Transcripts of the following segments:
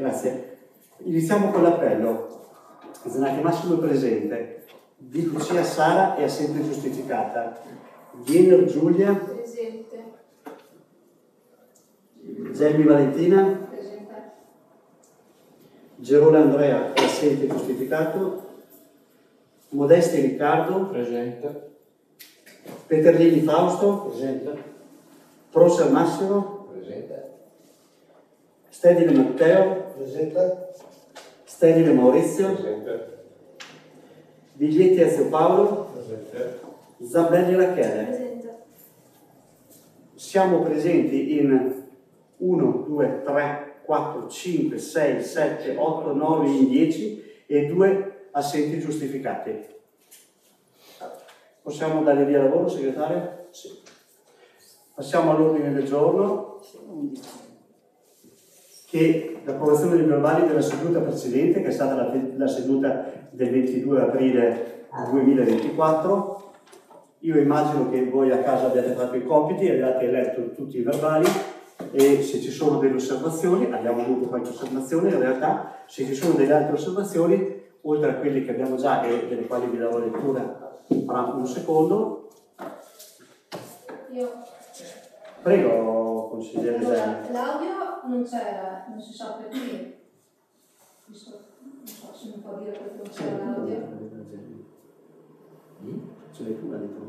Grazie. Iniziamo con l'appello. Zenacchi Massimo è presente. Di Lucia Sara è assente giustificata. Viener Giulia. Presente. Gelmi Valentina. Presente. Gerone Andrea è assente giustificato. Modesti Riccardo. Presente. Peterlini Fausto. Presente. Prosser Massimo. Presente. Stedile Matteo. Presente. Stedile Maurizio. Presente. Biglietti Ezio Paolo. Presente. Zabelli Rachele. Presente. Siamo presenti in 1, 2, 3, 4, 5, 6, 7, 8, 9, in 10 e 2 assenti giustificati. Possiamo dare via lavoro, segretario? Sì. Passiamo all'ordine del giorno, che l'approvazione dei verbali della seduta precedente, che è stata la seduta del 22 aprile 2024. Io immagino che voi a casa abbiate fatto i compiti, abbiate letto tutti i verbali e se ci sono delle osservazioni, abbiamo avuto qualche osservazione in realtà, se ci sono delle altre osservazioni, oltre a quelle che abbiamo già e delle quali vi darò lettura fra un secondo. Prego, consigliere. Allora, l'audio non c'era, non si sa perché. Non so se mi può dire perché non c'era l'audio. Ce l'hai tu la lettera?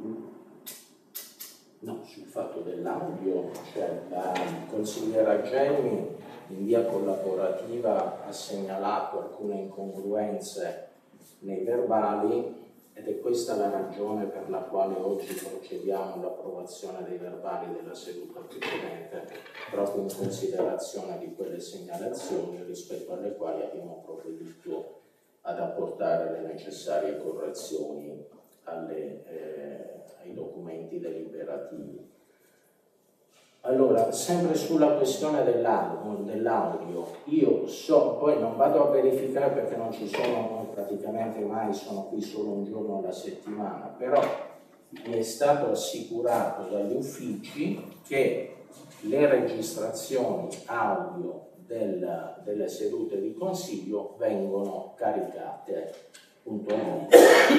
No, sul fatto dell'audio, cioè la consigliera Gelmi in via collaborativa ha segnalato alcune incongruenze nei verbali ed è questa la ragione per la quale oggi procediamo all'approvazione dei verbali della seduta precedente, proprio in considerazione di quelle segnalazioni rispetto alle quali abbiamo provveduto ad apportare le necessarie correzioni ai documenti deliberativi. Allora, sempre sulla questione dell'audio, io so, poi non vado a verificare perché non ci sono praticamente mai, sono qui solo un giorno alla settimana, però mi è stato assicurato dagli uffici che le registrazioni audio delle sedute di consiglio vengono caricate puntualmente.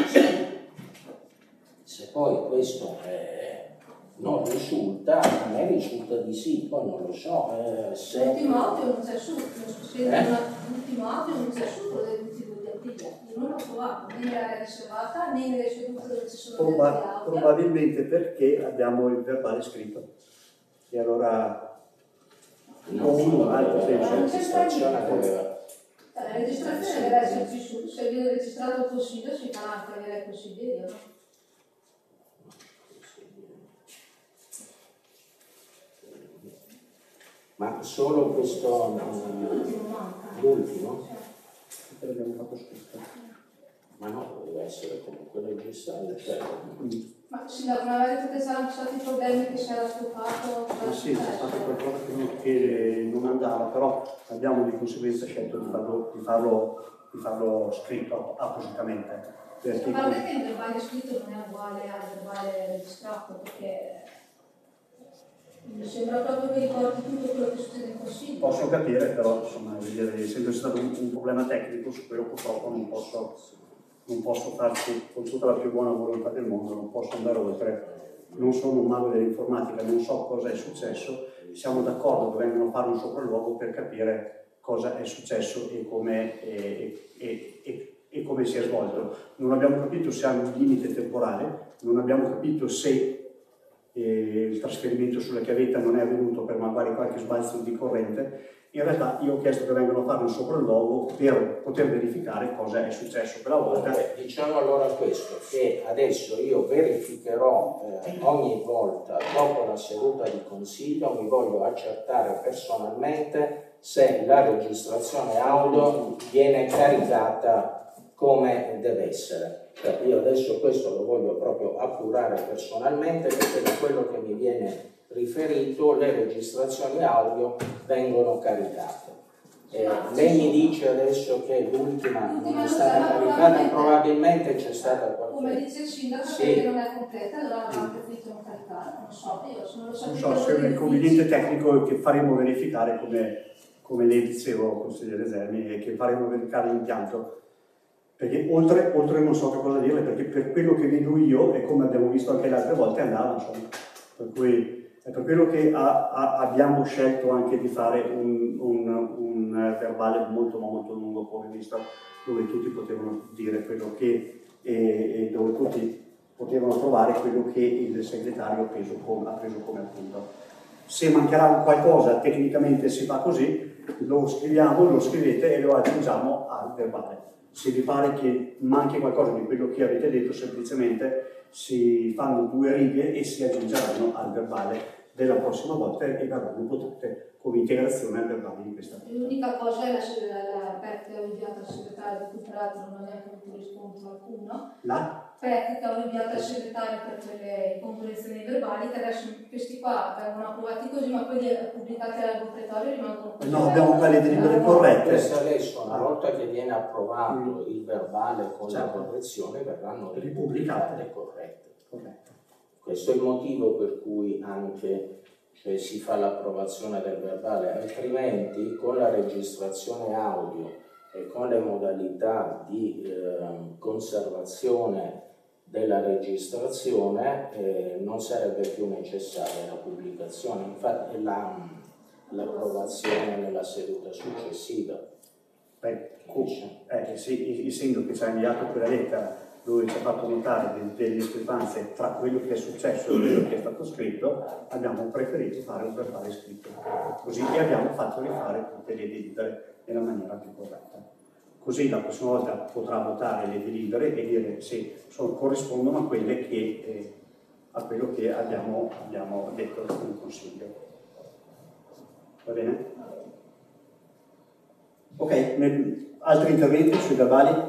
Se poi questo non risulta, a me risulta di sì, poi non lo so. L'ultimo audio non c'è su, l'ultimo audio non c'è su quello dell'ultimo di aprile. Io non l'ho trovato né nella riservata né nelle sedute dove ci sono gli altri audio. Probabilmente perché abbiamo il verbale scritto. E allora la registrazione doveva. La registrazione deve esserci su, se viene registrato il consiglio si fa anche avere il consigliere, no? Ma solo questo l'ultimo? L'abbiamo fatto scritto. Ma no, deve essere comunque registrato. Cioè. Ma sì, non aveva detto che c'erano stati problemi che si era stufato? Ma sì, c'è stato qualcosa che non andava, però abbiamo di conseguenza scelto di farlo scritto appositamente. A parte che il verbale scritto non è uguale al verbale registrato, perché mi sembra proprio che ricordi tutto quello che succede in consiglio. Posso capire, però insomma, essendo stato un problema tecnico su quello purtroppo non posso farci, con tutta la più buona volontà del mondo, non posso andare oltre. Non sono un mago dell'informatica, non so cosa è successo, siamo d'accordo che vengano a fare un sopralluogo per capire cosa è successo e come si è svolto. Non abbiamo capito se hanno un limite temporale, non abbiamo capito se il trasferimento sulla chiavetta non è avvenuto per magari qualche sbalzo di corrente. In realtà io ho chiesto che vengano a fare un sopralluogo per poter verificare cosa è successo quella volta. Diciamo allora questo, che adesso io verificherò ogni volta dopo la seduta di consiglio, mi voglio accertare personalmente se la registrazione audio viene caricata come deve essere. Io adesso questo lo voglio proprio appurare personalmente, perché da quello che mi viene riferito le registrazioni audio vengono caricate. Lei mi dice adesso che l'ultima non è stata caricata, probabilmente c'è stata qualche... Come dice il sindaco, perché non è completa, allora la parte qui non caricare, non so, io se non lo so. Non so se è un inconveniente tecnico che faremo verificare come le dicevo, consigliere Zermi, che faremo verificare l'impianto, perché oltre non so che cosa dirle, perché per quello che vedo io, e come abbiamo visto anche le altre volte, andava, insomma. Per cui è per quello che abbiamo scelto anche di fare un verbale molto lungo, come visto, dove tutti potevano dire quello che, e dove tutti potevano trovare quello che il segretario ha preso come appunto. Se mancherà qualcosa, tecnicamente si fa così, lo scriviamo, lo scrivete e lo aggiungiamo al verbale. Se vi pare che manchi qualcosa di quello che avete detto, semplicemente si fanno 2 righe e si aggiungeranno al verbale della prossima volta e verranno potate come integrazione al verbale di questa volta. L'unica cosa è la PEC che ho inviato al segretario, di cui peraltro non ho neanche avuto riscontro alcuno. La PEC che ho inviato al segretario per quelle composizioni verbali, che adesso questi qua vengono approvati così, ma quelli pubblicati al repertorio rimangono così. No, abbiamo quelle delibere corrette. Queste adesso, una volta che viene approvato il verbale con la correzione, verranno ripubblicate corrette. Questo è il motivo per cui anche si fa l'approvazione del verbale, altrimenti con la registrazione audio e con le modalità di conservazione della registrazione non sarebbe più necessaria la pubblicazione, infatti l'approvazione nella seduta successiva. Sì, essendo che ci ha inviato quella lettera dove ci ha fatto notare delle discrepanze tra quello che è successo e quello che è stato scritto, abbiamo preferito fare un verbale scritto, così che abbiamo fatto rifare tutte le delibere nella maniera più corretta. Così la prossima volta potrà votare le delibere e dire se corrispondono a quelle che, a quello che abbiamo detto in Consiglio. Va bene? Ok, altri interventi sui verbali?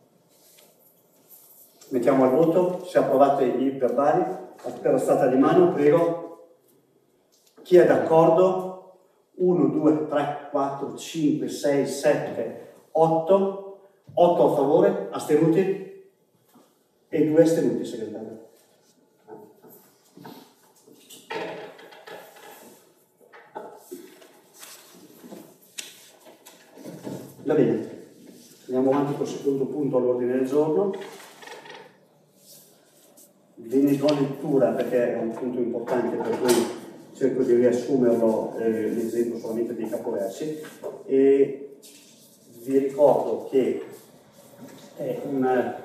Mettiamo al voto, se approvate i verbali, per la stata di mano, prego. Chi è d'accordo? 1, 2, 3, 4, 5, 6, 7, 8. 8 a favore, astenuti? E 2 astenuti, segretario. Va bene, andiamo avanti col secondo punto all'ordine del giorno. Ve ne do lettura perché è un punto importante, per cui cerco di riassumerlo leggendo solamente dei capoversi, e vi ricordo che è una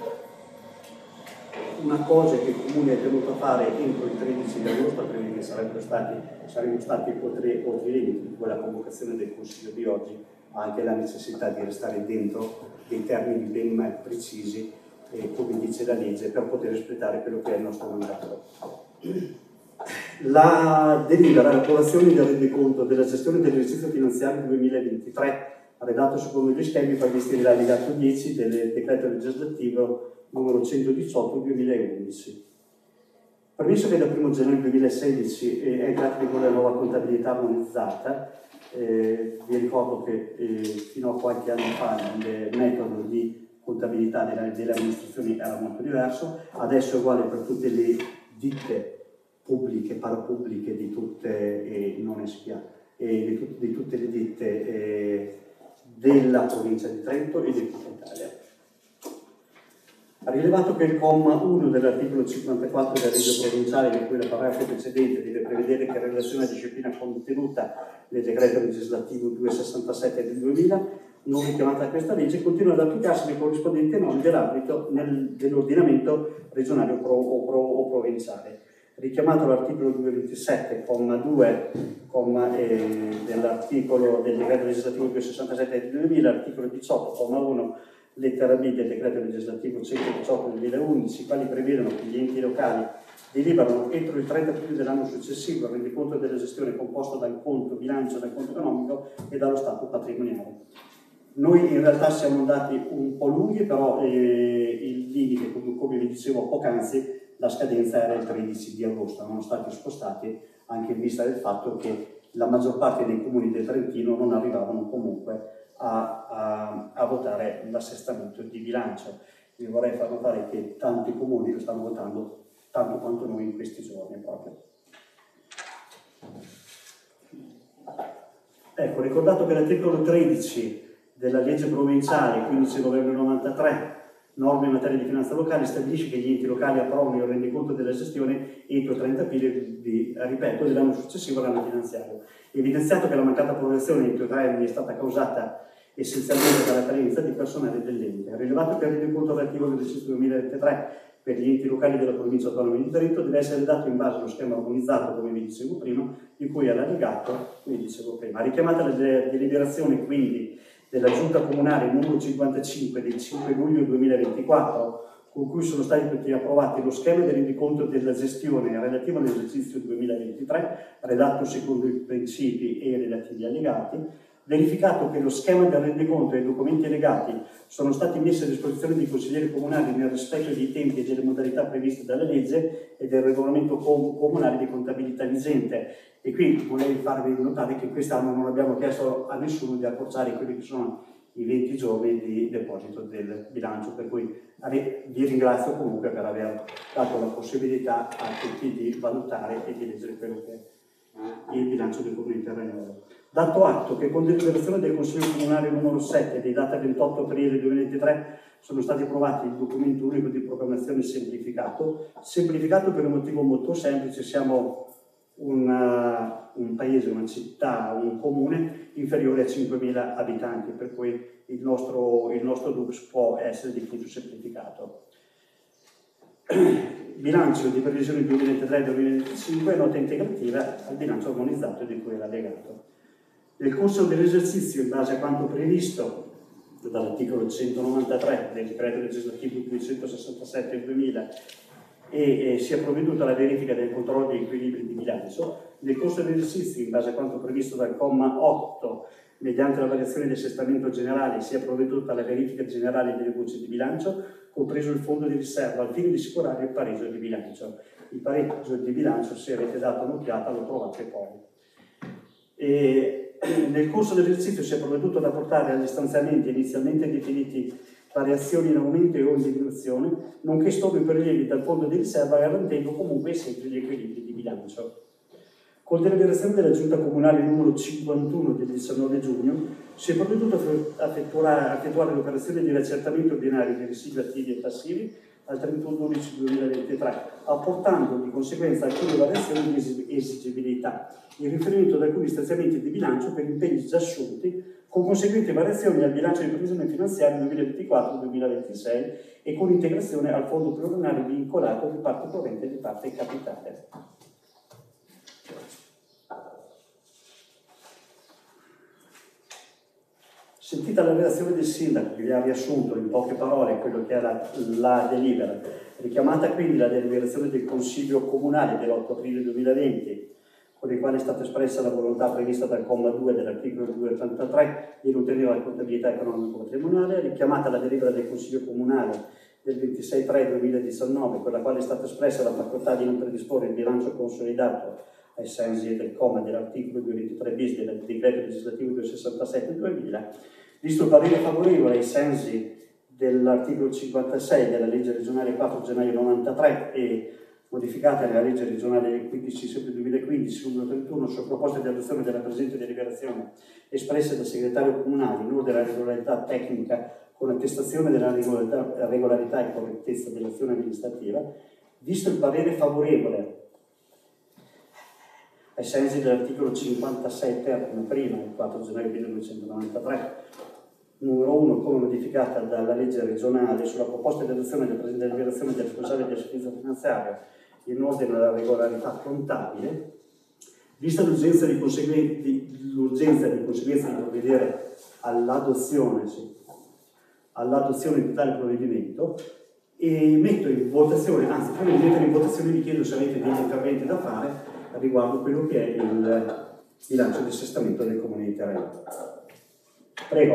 cosa che il Comune è tenuto a fare entro il 13 di agosto, altrimenti saremmo stati oltre i limiti di quella convocazione del Consiglio di oggi, ma anche la necessità di restare dentro dei termini ben precisi, come dice la legge, per poter espletare quello che è il nostro mandato. La delibera l'approvazione del rendiconto della gestione dell'esercizio finanziario 2023, redatto secondo gli schemi previsti dall'allegato 10 del decreto legislativo numero 118/2011. Premesso che dal 1 gennaio 2016 è entrata in vigore la nuova contabilità armonizzata, vi ricordo che fino a qualche anno fa il metodo di contabilità delle amministrazioni era molto diverso, adesso è uguale per tutte le ditte pubbliche, parapubbliche di tutte, non SPA, di tutte le ditte della provincia di Trento e di tutta Italia. Ha rilevato che il comma 1 dell'articolo 54 della legge provinciale, di cui la paragrafo precedente deve prevedere che in relazione alla disciplina contenuta nel decreto legislativo 267 del 2000, non richiamata da questa legge, continua ad applicarsi nei corrispondenti norme dell'ambito dell'ordinamento regionale o provinciale. Richiamato l'articolo 227, comma 2, dell'articolo del decreto legislativo 267 del 2000, articolo 18, comma 1, lettera B del decreto legislativo 118 del 2011, quali prevedono che gli enti locali deliberano entro il 30 aprile dell'anno successivo il rendiconto della gestione composto dal conto bilancio, dal conto economico e dallo stato patrimoniale. Noi in realtà siamo andati un po' lunghi, però il limite, come vi dicevo poc'anzi, la scadenza era il 13 di agosto, erano stati spostati anche in vista del fatto che la maggior parte dei comuni del Trentino non arrivavano comunque a votare l'assestamento di bilancio. Vi vorrei far notare che tanti comuni lo stanno votando tanto quanto noi in questi giorni proprio. Ecco, ricordato che l'articolo 13 della legge provinciale 15 novembre 93, norme in materia di finanza locale, stabilisce che gli enti locali approvano il rendiconto della gestione entro 30 aprile ripeto, dell'anno successivo all'anno finanziario. Evidenziato che la mancata approvazione entro 3 anni è stata causata essenzialmente dalla carenza di personale dell'ente. Rilevato che il rendiconto relativo dell'esercizio 2023 per gli enti locali della provincia autonoma di Trento deve essere dato in base allo schema organizzato, come vi dicevo prima, di cui all'allegato, come dicevo prima. Richiamata la deliberazione quindi della Giunta Comunale numero 55 del 5 luglio 2024, con cui sono stati approvati lo schema del rendiconto della gestione relativo all'esercizio 2023, redatto secondo i principi e i relativi allegati, verificato che lo schema del rendiconto e i documenti allegati sono stati messi a disposizione dei consiglieri comunali nel rispetto dei tempi e delle modalità previste dalla legge e del regolamento comunale di contabilità vigente. E qui vorrei farvi notare che quest'anno non abbiamo chiesto a nessuno di accorciare quelli che sono i 20 giorni di deposito del bilancio, per cui vi ringrazio comunque per aver dato la possibilità a tutti di valutare e di leggere quello che è il bilancio del Comune Terranova. Dato atto che con deliberazione del Consiglio Comunale numero 7 di data 28 aprile 2023 sono stati approvati il documento unico di programmazione semplificato per un motivo molto semplice: siamo un paese, una città, un comune inferiore a 5.000 abitanti, per cui il nostro DUPS può essere di tutto semplificato. Bilancio di previsione 2023-2025 e nota integrativa al bilancio armonizzato di cui era legato. Nel corso dell'esercizio, in base a quanto previsto dall'articolo 193 del decreto legislativo 267 del 2000 e sia provveduto alla verifica del controllo degli equilibri di bilancio, nel corso dell'esercizio, in base a quanto previsto dal comma 8, mediante la variazione di assestamento generale, sia provveduto alla verifica generale delle voci di bilancio, compreso il fondo di riserva, al fine di assicurare il pareggio di bilancio. Il pareggio di bilancio, se avete dato un'occhiata, lo trovate poi. Nel corso dell'esercizio si è provveduto ad apportare agli stanziamenti inizialmente definiti variazioni in aumento e o in diminuzione, nonché studi prelievi dal fondo di riserva, garantendo comunque sempre gli equilibri di bilancio. Con deliberazione della Giunta Comunale numero 51 del 19 giugno si è provveduto a effettuare l'operazione di riaccertamento ordinario dei residui attivi e passivi al 31/12/2023, apportando di conseguenza alcune variazioni di esigibilità in riferimento ad alcuni stanziamenti di bilancio per impegni già assunti, con conseguenti variazioni al bilancio di previsione finanziaria 2024-2026 e con integrazione al fondo pluriennale vincolato di parte corrente e di parte capitale. Sentita la relazione del sindaco, che vi ha riassunto in poche parole quello che era la delibera, richiamata quindi la deliberazione del Consiglio Comunale dell'8 aprile 2020, con il quale è stata espressa la volontà prevista dal comma 2 dell'articolo 283 di non tenere la contabilità economico-patrimoniale, richiamata la delibera del Consiglio Comunale del 26/3/2019, con la quale è stata espressa la facoltà di non predisporre il bilancio consolidato ai sensi del comma dell'articolo 223 bis del decreto legislativo 267 del 2000, visto il parere favorevole ai sensi dell'articolo 56 della legge regionale 4 gennaio 93 e modificata nella legge regionale 15 2015 numero 31 su proposta di adozione della presente deliberazione espressa dal segretario comunale in ordine alla regolarità tecnica con attestazione della regolarità e correttezza dell'azione amministrativa, visto il parere favorevole ai sensi dell'articolo 56 ter come prima, il 4 gennaio 1993, numero 1, come modificata dalla legge regionale sulla proposta di adozione della presente deliberazione del responsabile di assistenza finanziaria in ordine alla regolarità contabile, vista l'urgenza di conseguenza di provvedere all'adozione di tale provvedimento, e metto in votazione, anzi prima di mettere in votazione vi chiedo se avete degli interventi da fare riguardo quello che è il bilancio di assestamento del Comune di Terranova. Prego.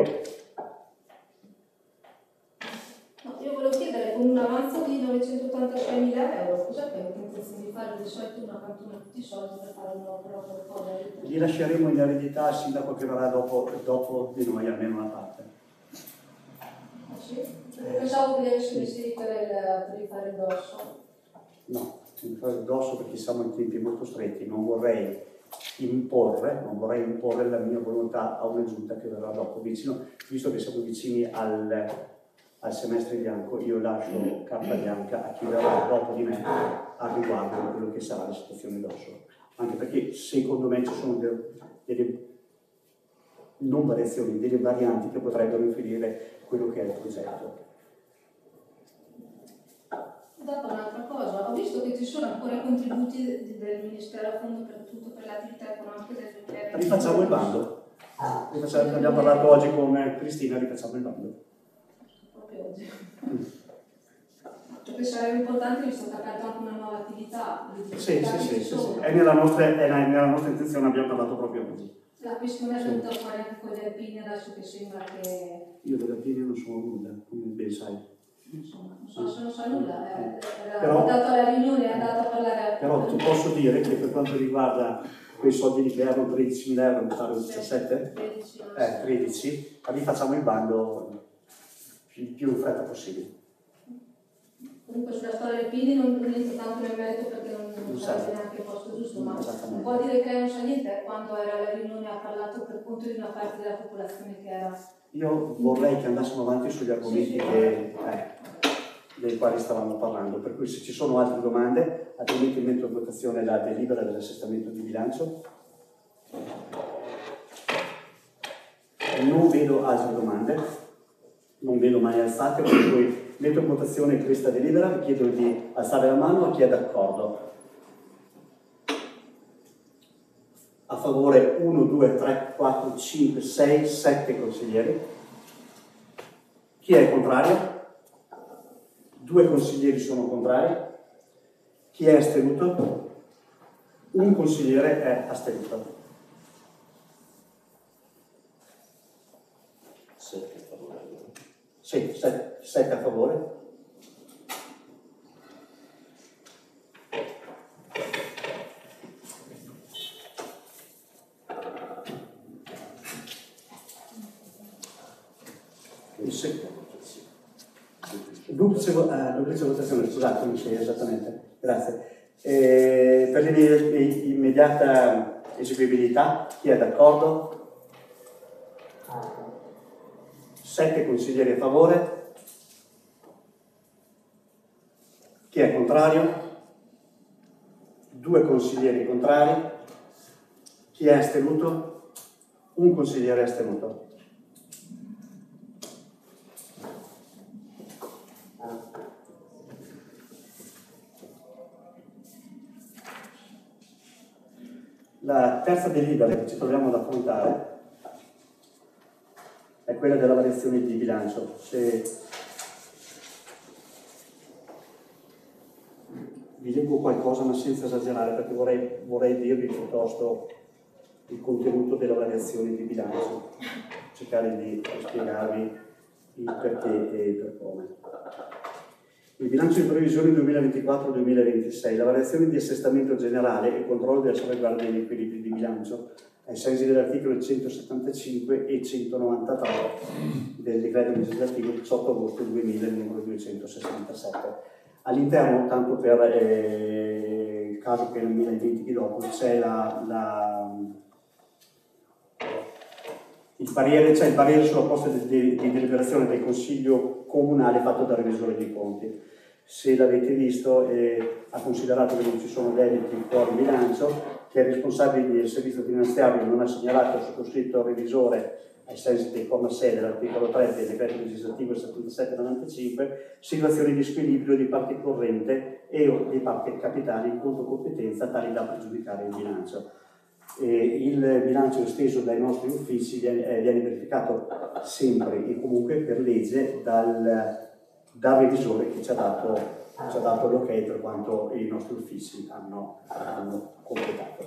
No, io volevo chiedere, con un avanzo di 986.000 euro, cosa che avete intenzione di fare? Di solito una cantina tutti i soldi per fare un'opera per fare. Li lasceremo in eredità al sindaco che verrà dopo di noi, almeno una parte. Ah sì? Pensavo che li avessi inserito per rifare addosso. No, mi fare addosso perché siamo in tempi molto stretti, non vorrei imporre, non vorrei imporre la mia volontà a una giunta che verrà dopo, vicino, visto che siamo vicini al semestre bianco, io lascio carta bianca a chi verrà dopo di me a riguardo di quello che sarà la situazione d'osso. Anche perché secondo me ci sono delle non variazioni, delle varianti che potrebbero influire quello che è il progetto. Dopo un'altra cosa, ho visto che ci sono ancora i contributi del Ministero a fondo perduto per le attività economiche del 2020. Rifacciamo il bando. Abbiamo parlato oggi con Cristina, rifacciamo il bando. Proprio oggi. Perché sarebbe importante, visto che ha aperto anche una nuova attività. Sì. È nella nostra intenzione, abbiamo parlato proprio oggi. La questione è venuta fuori anche con gli alpini, adesso che sembra che... Io degli alpini non so nulla, come ben sai. Insomma, non so se non sa nulla, però, andato alla riunione, è andato a parlare... Però ti posso dire che per quanto riguarda quei soldi di che erano 13.000 euro, mi pare 17? 13, rifacciamo il bando più in fretta possibile. Comunque sulla storia dei Pini non entro tanto nel merito perché non sarebbe neanche il posto giusto, ma può dire che non sa niente. Quando era alla riunione ha parlato per conto di una parte della popolazione che era... Io vorrei che andassimo avanti sugli argomenti dei quali stavamo parlando, per cui se ci sono altre domande, altrimenti metto in votazione la delibera dell'assestamento di bilancio. Non vedo altre domande, non vedo mai alzate, per cui metto in votazione questa delibera, vi chiedo di alzare la mano a chi è d'accordo. A favore 1, 2, 3, 4, 5, 6, 7 consiglieri. Chi è contrario? 2 consiglieri sono contrari. Chi è astenuto? Un consigliere è astenuto. 7 a favore. Sì, 7 a favore. Duplice votazione, scusatemi, sì, esattamente, grazie. Per l'immediata eseguibilità, chi è d'accordo? 7 consiglieri a favore. Chi è contrario? 2 consiglieri contrari. Chi è astenuto? Un consigliere astenuto. La terza delibera che ci troviamo ad affrontare è quella della variazione di bilancio. Se vi leggo qualcosa, ma senza esagerare, perché vorrei dirvi piuttosto il contenuto della variazione di bilancio, cercare di spiegarvi il perché e il per come. Il bilancio di previsione 2024-2026, la variazione di assestamento generale e controllo della salvaguardia degli equilibri di bilancio ai sensi dell'articolo 175 e 193 del decreto legislativo 18 agosto 2000, numero 267. All'interno, tanto per il caso che non me ne dimentichi dopo, c'è il parere sulla proposta di deliberazione del Consiglio Comunale fatto dal Revisore dei Conti. Se l'avete visto, ha considerato che non ci sono debiti fuori bilancio, che il responsabile del servizio finanziario non ha segnalato al sottoscritto revisore, ai sensi del comma 6 dell'articolo 3 del decreto legislativo 77-95, situazioni di squilibrio di parte corrente e o di parte capitale in conto competenza tali da pregiudicare il bilancio. Il bilancio esteso dai nostri uffici viene verificato sempre e comunque per legge dal revisore che ci ha dato l'ok per quanto i nostri uffici hanno completato.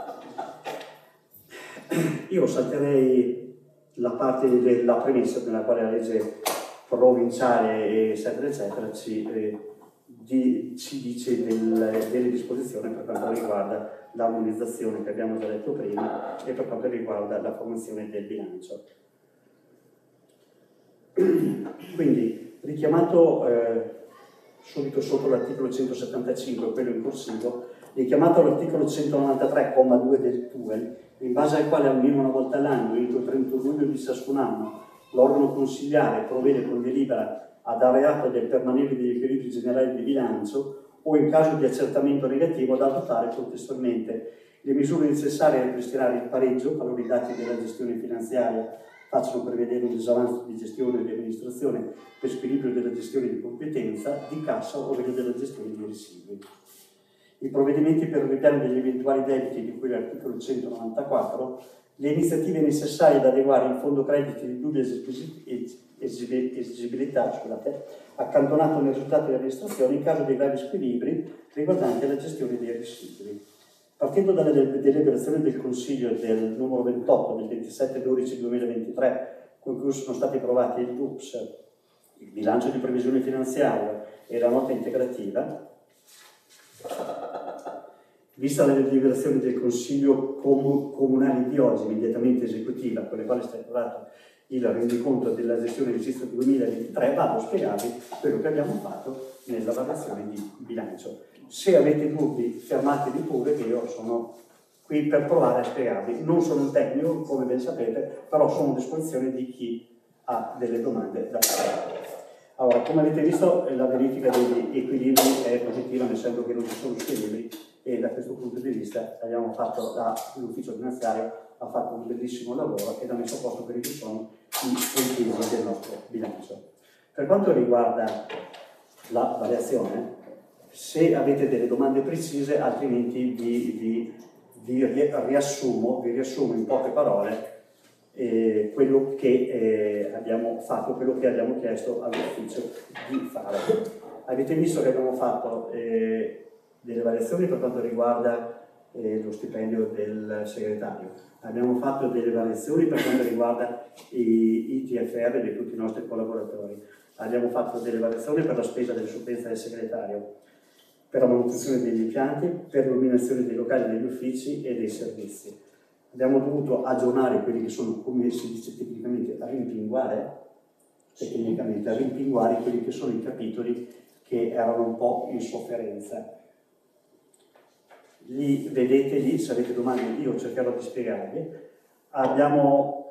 Io salterei la parte della premessa nella quale la legge provinciale eccetera eccetera ci dice delle disposizioni per quanto riguarda l'armonizzazione che abbiamo già detto prima e per quanto riguarda la formazione del bilancio. Quindi, richiamato subito sotto l'articolo 175, quello in corsivo, richiamato all'articolo 193,2 del TUEL, in base al quale almeno una volta all'anno, entro il 31 luglio di ciascun anno, l'organo consiliare provvede con delibera a dare atto del permanere degli equilibri generali di bilancio o in caso di accertamento negativo ad adottare contestualmente le misure necessarie a ripristinare il pareggio qualora i dati della gestione finanziaria facciano prevedere un disavanzo di gestione e di amministrazione per squilibrio della gestione di competenza, di cassa o quello della gestione di residui. I provvedimenti per il ripiano degli eventuali debiti di cui l'articolo 194, le iniziative necessarie ad adeguare il fondo crediti di dubbia esigibilità, accantonato nel risultato di amministrazione in caso di gravi squilibri riguardanti la gestione dei residui. Partendo dalla deliberazione del Consiglio del numero 28 del 27/12/2023, con cui sono stati approvati il DUPS, il bilancio di previsione finanziaria e la nota integrativa, vista la deliberazione del Consiglio Comunale di oggi, immediatamente esecutiva, con le quali è stato approvato il rendiconto della gestione del registro 2023, vado a spiegarvi quello che abbiamo fatto nella variazione di bilancio. Se avete dubbi, fermatevi pure, che io sono qui per provare a spiegarvi. Non sono un tecnico, come ben sapete, però sono a disposizione di chi ha delle domande da fare. Allora, come avete visto, la verifica degli equilibri è positiva, nel senso che non ci sono squilibri, e da questo punto di vista l'ufficio finanziario ha fatto un bellissimo lavoro ed ha messo a posto quelli che sono i punti del nostro bilancio. Per quanto riguarda la variazione, se avete delle domande precise, altrimenti vi riassumo in poche parole quello che abbiamo fatto, quello che abbiamo chiesto all'ufficio di fare. Avete visto che abbiamo fatto delle variazioni per quanto riguarda lo stipendio del segretario, abbiamo fatto delle variazioni per quanto riguarda i TFR di tutti i nostri collaboratori, abbiamo fatto delle variazioni per la spesa delle supplenze del segretario, per la manutenzione degli impianti, per l'illuminazione dei locali degli uffici e dei servizi. Abbiamo dovuto aggiornare quelli che sono, come si dice tecnicamente, rimpinguare quelli che sono i capitoli che erano un po' in sofferenza. Li vedete lì, se avete domande io cercherò di spiegarvi. Abbiamo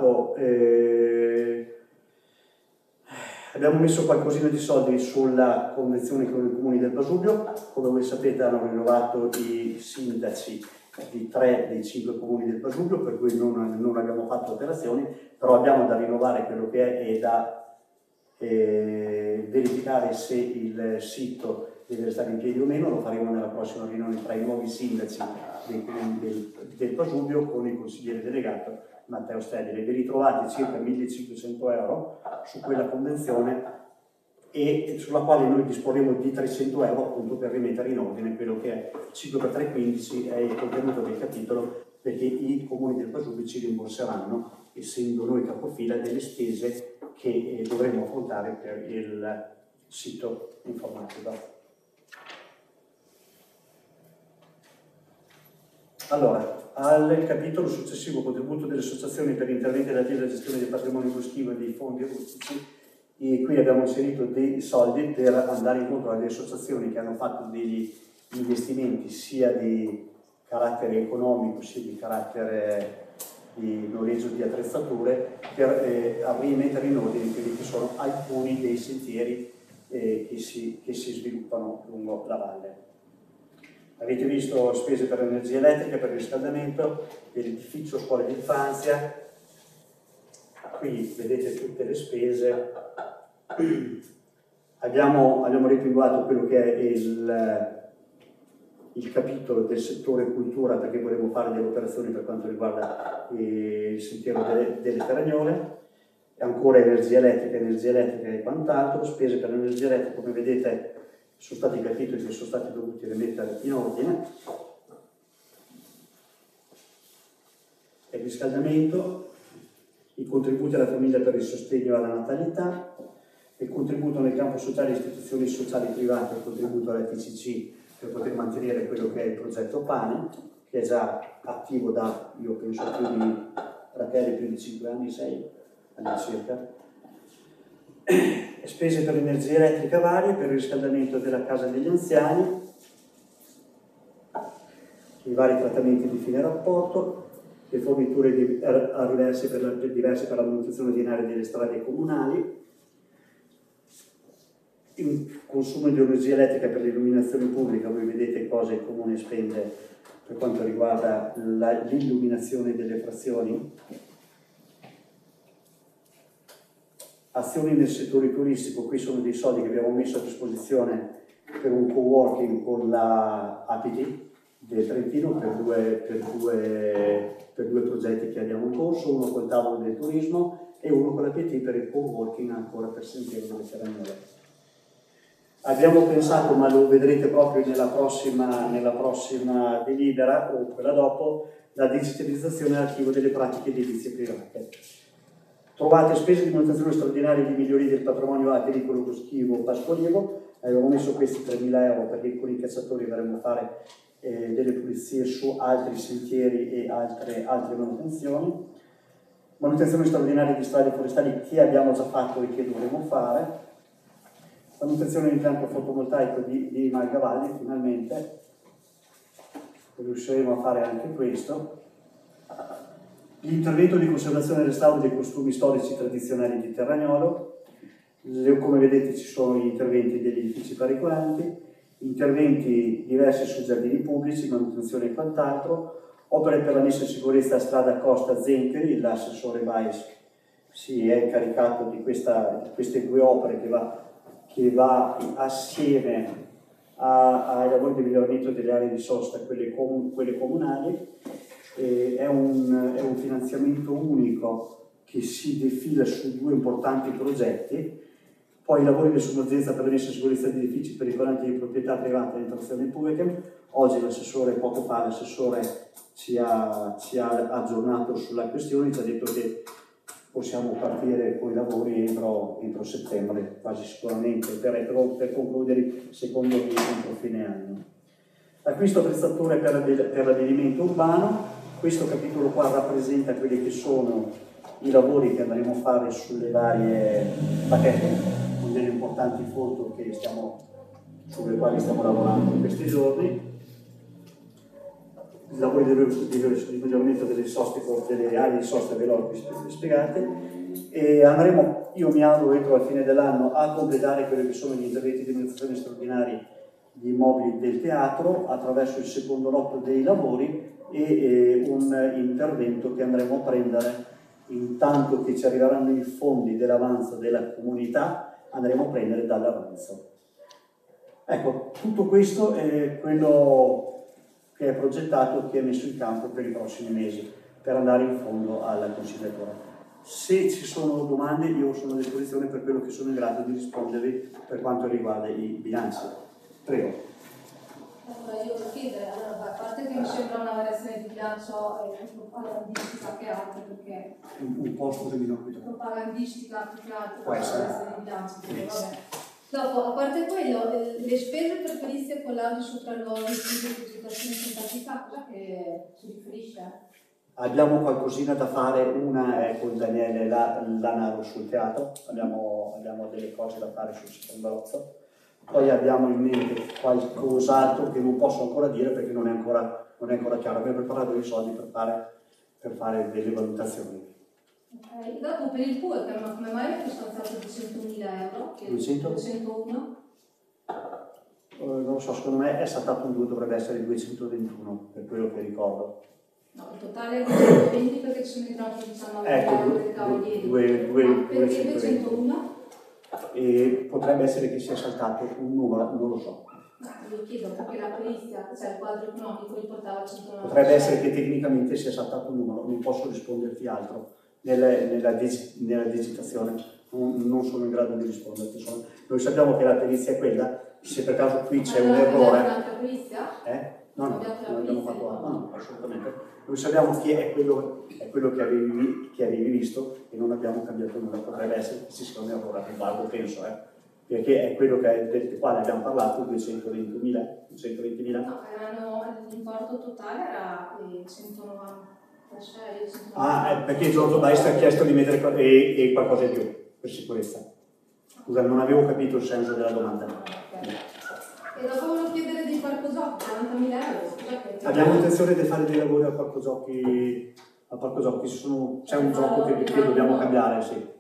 messo qualcosina di soldi sulla convenzione con i comuni del Pasubio. Come voi sapete hanno rinnovato i sindaci di 3 dei 5 comuni del Pasubio, per cui non abbiamo fatto operazioni, però abbiamo da rinnovare quello che è e da verificare se il sito deve restare in piedi o meno. Lo faremo nella prossima riunione tra i nuovi sindaci dei comuni del Pasubio con il consigliere delegato Matteo Stedile. Vi ritrovate circa 1.500 euro su quella convenzione e sulla quale noi disporremo di 300 euro appunto per rimettere in ordine quello che è 5x3,15 è il contenuto del capitolo, perché i comuni del Pasubio ci rimborseranno, essendo noi capofila, delle spese che dovremo affrontare per il sito informatico. Allora, al capitolo successivo, contributo delle associazioni per interventi relativi alla gestione del patrimonio boschivo e dei fondi rustici, e qui abbiamo inserito dei soldi per andare incontro alle associazioni che hanno fatto degli investimenti sia di carattere economico sia di carattere di noleggio di attrezzature, per rimettere in ordine quelli che sono alcuni dei sentieri che si sviluppano lungo la valle. Avete visto spese per l'energia elettrica, per il riscaldamento, per l'edificio scuole d'infanzia. Qui vedete tutte le spese. Abbiamo rimpinguato quello che è il capitolo del settore cultura, perché volevo fare delle operazioni per quanto riguarda il sentiero delle Teragnole, e ancora energia elettrica e quant'altro. Spese per l'energia elettrica, come vedete, sono stati capitoli che sono stati dovuti rimettere in ordine. E il riscaldamento, i contributi alla famiglia per il sostegno alla natalità, il contributo nel campo sociale, istituzioni sociali private, il contributo alla TCC per poter mantenere quello che è il progetto PANE, che è già attivo da, io penso, più di 5 anni, 6 all'incirca. Spese per l'energia elettrica varie, per il riscaldamento della casa degli anziani. i vari trattamenti di fine rapporto, le forniture diverse per la manutenzione ordinaria delle strade comunali, il consumo di energia elettrica per l'illuminazione pubblica. Voi vedete cosa il Comune spende per quanto riguarda l'illuminazione delle frazioni. Azioni nel settore turistico, qui sono dei soldi che abbiamo messo a disposizione per un co-working con la APT del Trentino per due progetti che abbiamo in corso, uno col tavolo del turismo e uno con l'APT per il co-working ancora per Sentiero delle Ferragnole. Abbiamo pensato, ma lo vedrete proprio nella prossima delibera o quella dopo, la digitalizzazione dell'archivio delle pratiche edilizie private. Trovate spese di manutenzione straordinaria di migliorie del patrimonio agricolo, boschivo, pascoliero. Abbiamo messo questi 3.000 euro perché con i cacciatori vorremmo fare delle pulizie su altri sentieri e altre manutenzioni. Manutenzione straordinaria di strade forestali che abbiamo già fatto e che dovremo fare. Manutenzione di impianto fotovoltaico di Margavalli, finalmente riusciremo a fare anche questo. L'intervento di conservazione e restauro dei costumi storici tradizionali di Terragnolo. Come vedete ci sono gli interventi degli edifici pericolanti, interventi diversi su giardini pubblici, manutenzione e quant'altro, opere per la messa in sicurezza a strada Costa Zencheri. L'assessore Vais si è incaricato di queste due opere che va assieme ai lavori di miglioramento delle aree di sosta, quelle comunali. È un finanziamento unico che si defila su due importanti progetti. Poi i lavori di subazienda per la messa in sicurezza di edifici pericolanti di proprietà privata e entrazione pubblica. Oggi poco fa l'assessore ci ha aggiornato sulla questione, ci ha detto che possiamo partire con i lavori entro settembre, quasi sicuramente, per concludere secondo me entro fine anno. Acquisto attrezzature per l'adempimento urbano. Questo capitolo qua rappresenta quelli che sono i lavori che andremo a fare sulle varie bacheche, con delle importanti foto sulle quali stiamo lavorando in questi giorni. I lavori di miglioramento delle aree di sosta veloci spiegate, e andremo, io mi auguro entro la fine dell'anno, a completare quelli che sono gli interventi di manutenzione straordinari di immobili del teatro attraverso il secondo lotto dei lavori e un intervento che andremo a prendere intanto che ci arriveranno i fondi dell'avanzo della comunità, andremo a prendere dall'avanzo. Ecco, tutto questo è quello che è progettato, che è messo in campo per i prossimi mesi, per andare in fondo alla consigliatura. Se ci sono domande, io sono a disposizione per quello che sono in grado di rispondervi per quanto riguarda i bilanci. Prego. Allora, io volevo chiedere, a parte che mi sembra una variazione di bilancio propagandistica che altro, perché un po', scusami, no, propagandistica più che altro può essere variazione di bilancio, vabbè. Dopo, a parte quello, le spese per perizie e collaudi sopralluoghi, progettazione e contabilità, cosa che si riferisce? Abbiamo qualcosina da fare, una è con Daniele Lanaro sul teatro, abbiamo delle cose da fare sul Secondarozzo. Poi abbiamo in mente qualcos'altro che non posso ancora dire perché non è ancora chiaro. Abbiamo preparato dei soldi per fare delle valutazioni. Okay. Dopo per il PUE, come mai avete stanziato 200.000 euro? 201? Non lo so, secondo me è saltato un 2, dovrebbe essere 221 per quello che ricordo. No, il totale è 220 perché ci sono entrati 19 euro del cavalieri. Perché 201? E potrebbe essere che sia saltato un numero, non lo so. Io chiedo perché la perizia, cioè il quadro economico riportava 190. Potrebbe essere che tecnicamente sia saltato un numero, non posso risponderti altro. Nella digitazione non sono in grado di risponderti. Noi sappiamo che la perizia è quella, se per caso qui c'è un errore. Un'altra perizia? No, non abbiamo fatto altro, no, assolutamente. Noi sappiamo che è quello che avevi visto e non abbiamo cambiato nulla. Potrebbe essere che ci sia un errore a riguardo, penso, perché è quello del quale abbiamo parlato, 220.000. No, l'importo totale era 190. Perché Giorgio Baista ha chiesto di mettere qualcosa in più, per sicurezza. Scusa, non avevo capito il senso della domanda. Okay. E dopo volevo chiedere di qualcos'altro, 40.000 euro. Abbiamo intenzione di fare dei lavori a Parco Giochi, c'è un gioco che dobbiamo cambiare, sì.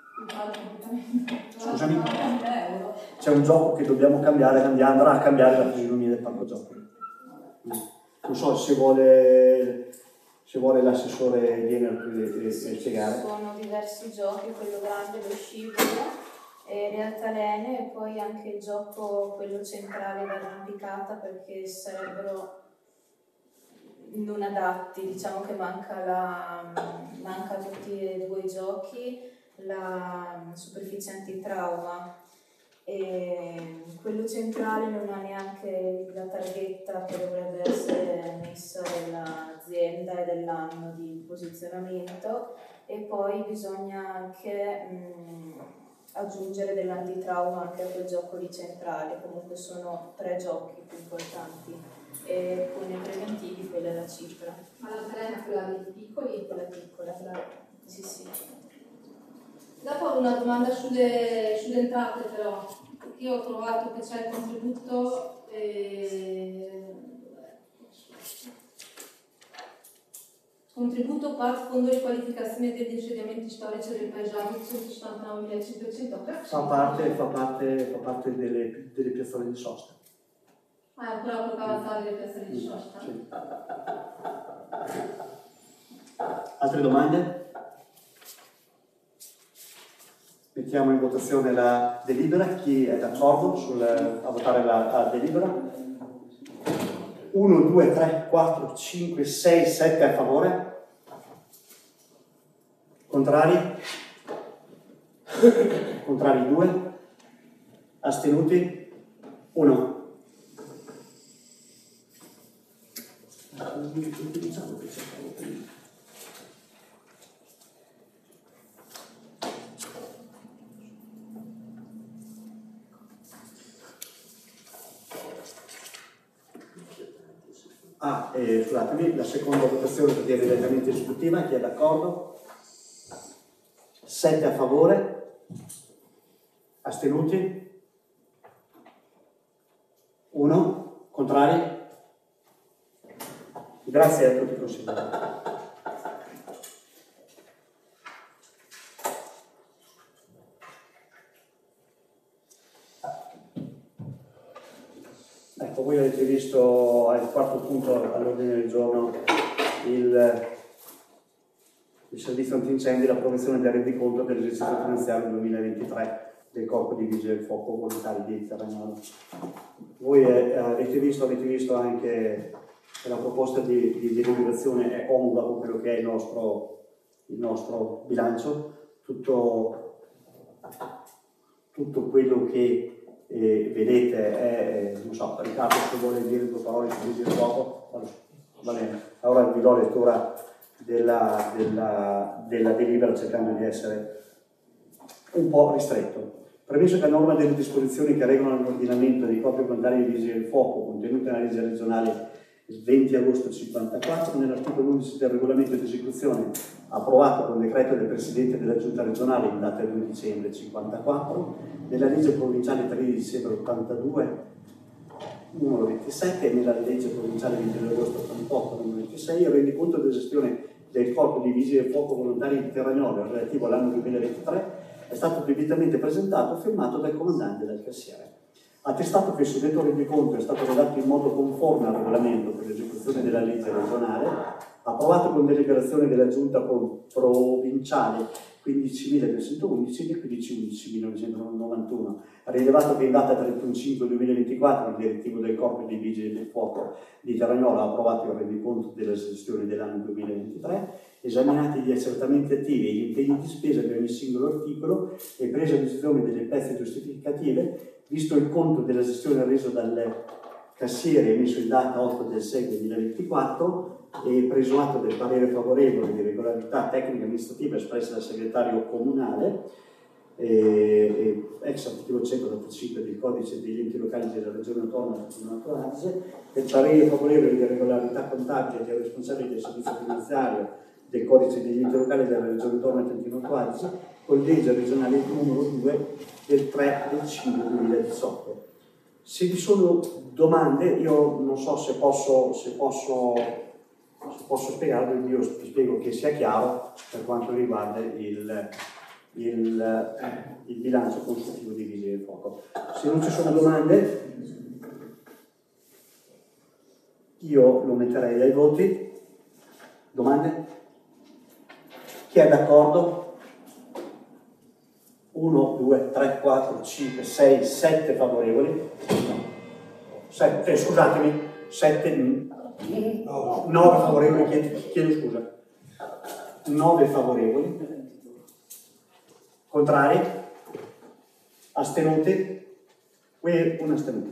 Scusami? C'è un gioco che dobbiamo cambiare, andrà a cambiare la fisionomia del Parco Giochi. Non so se vuole l'assessore viene a spiegare. Ci sono diversi giochi, quello grande, lo scivolo, realtalene, e poi anche il gioco, quello centrale d'arrampicata, perché sarebbero non adatti, diciamo che manca tutti e due i giochi, la superficie antitrauma, e quello centrale non ha neanche la targhetta che dovrebbe essere messa dell'azienda e dell'anno di posizionamento, e poi bisogna anche aggiungere dell'antitrauma anche a quel gioco lì centrale. Comunque sono 3 giochi più importanti, e con i preventivi quella è la cifra. Ma la trena, quella dei piccoli? Quella piccola, sì sì. Dopo una domanda sulle entrate, però, perché io ho trovato che c'è il contributo PAT, fondo di qualificazione degli insediamenti storici del paesaggio, 179.500. Fa parte delle piazzole di sosta. È ancora poco avanzata delle piazzole di sosta? Sì. Altre domande? Mettiamo in votazione la delibera. Chi è d'accordo a votare la delibera? 1, 2, 3, 4, 5, 6, 7 a favore. Contrari? Contrari 2. Astenuti? 1. Scusatemi, la seconda votazione che viene direttamente esecutiva, chi è d'accordo? 7 a favore, astenuti? 1, contrari? Grazie a tutti i consiglieri. Ecco, voi avete visto al quarto punto all'ordine del giorno il servizio antincendi, l'approvazione del rendiconto dell'esercizio finanziario 2023 del Corpo di Vigili del Fuoco volontari di Terranolo. Voi avete visto anche che la proposta di deliberazione è comoda con quello che è il nostro bilancio, tutto quello che vedete è, non so, Riccardo se vuole dire 2 parole su Vigili del Fuoco, va bene, ora vi do lettura della delibera cercando di essere un po' ristretto. Premesso che a norma delle disposizioni che regolano l'ordinamento dei corpi volontari di Vigili del Fuoco contenute nella legge regionale il 20 agosto 1954, nell'articolo 11 del regolamento di esecuzione approvato con decreto del Presidente della Giunta regionale in data 2 dicembre 1954, nella legge provinciale 3 dicembre 82 numero 27 e nella legge provinciale 22 agosto 88 numero 26, il rendiconto della gestione del Corpo di Vigili del Fuoco volontari di Terranolo relativo all'anno 2023 è stato debitamente presentato e firmato dal comandante e dal cassiere. Attestato che il suddetto rendiconto è stato redatto in modo conforme al regolamento per l'esecuzione della legge regionale, approvato con deliberazione della Giunta provinciale 15.211 del 15.11.1991, rilevato che in data 31/5/2024 il direttivo del Corpo dei Vigili del Fuoco di Terranolo ha approvato il rendiconto della gestione dell'anno 2023, esaminati gli accertamenti attivi e gli impegni di spesa di ogni singolo articolo e presa decisione delle pezze giustificative, visto il conto della gestione reso dal cassiere emesso in data 8/6/2024 e preso atto del parere favorevole di regolarità tecnica amministrativa espressa dal segretario comunale, ex articolo 185 del codice degli enti locali della regione autonoma del Trentino-Alto Adige, del parere favorevole di regolarità contabile dei responsabili del servizio finanziario del codice degli enti locali della regione autonoma del Trentino-Alto Adige, con legge regionale numero 2 del 3/5/2018. Se vi sono domande, io non so se posso spiegarvi, io vi spiego che sia chiaro per quanto riguarda il bilancio consultivo di Vigili del Fuoco. Se non ci sono domande, io lo metterei ai voti. Domande? Chi è d'accordo? 1, 2, 3, 4, 5, 6, 7 favorevoli. 7, scusatemi, 7, 9 favorevoli, chiedo scusa. 9 favorevoli. Contrari? Astenuti? Qui una astenuta.